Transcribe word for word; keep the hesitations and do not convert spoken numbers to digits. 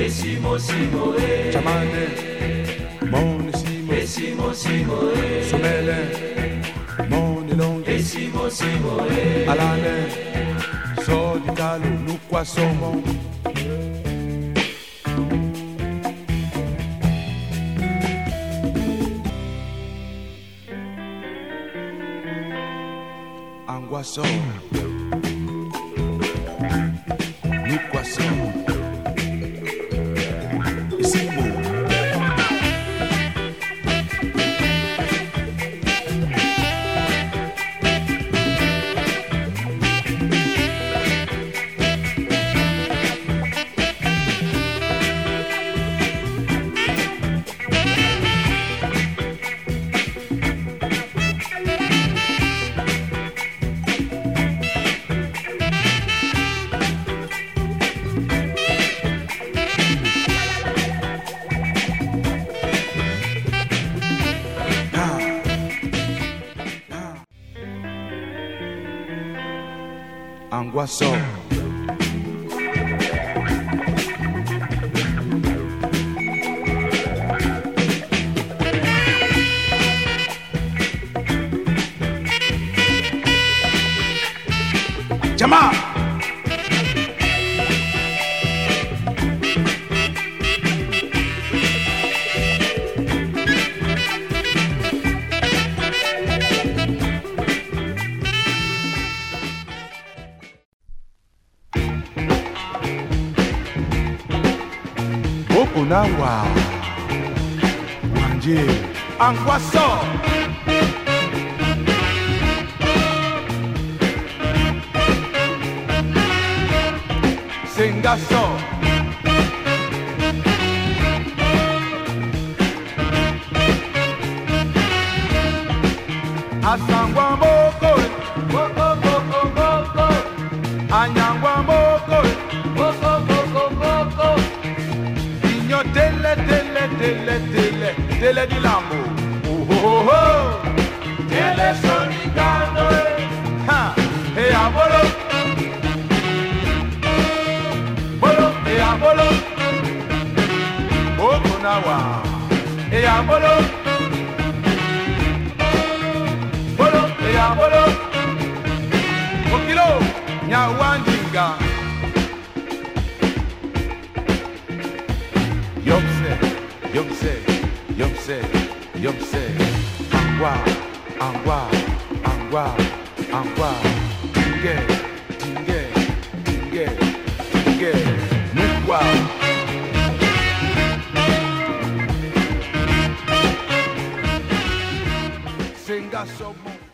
Simo Simo eh. Chamane, Moni Simo, Simo Simo eh. Somele, Moni Longi, Simo Simo eh. Alane, So di Kalu, Nukwa Somo. Anguasso, Nukwasso, Isimu. Anguasso, Jama. Okunawa, Wanje, Anguasso, Sengasso, Asangwa Moko, Moko Moko Moko, Anyangwa Moko, Moko Moko Moko. Tele, tele, tele, tele, tele di lambo. Oh, oh, oh. Tele sonicano, ha, e a bolo, bolo, e a bolo, oh, kunawa, e a bolo, bolo, e a bolo, okilo, nyawandinga. Yomse, Yomse, Yomse, Yomse, Angwa, Angwa, Angwa, Angwa, Dinge, Dinge, Dinge, Dinge, Nukwa. Senga Somo.